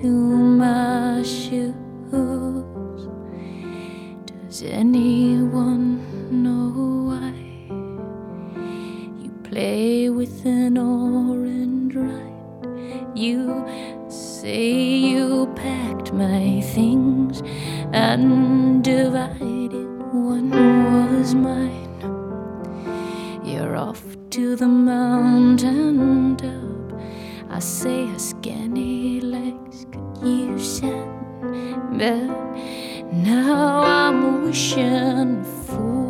to my shoes. Does anyone know why you play with an orange rind? You say you packed my things and divided. One was mine. You're off to the mountain top. I say her skinny legs could use sand, but now I'm wishing for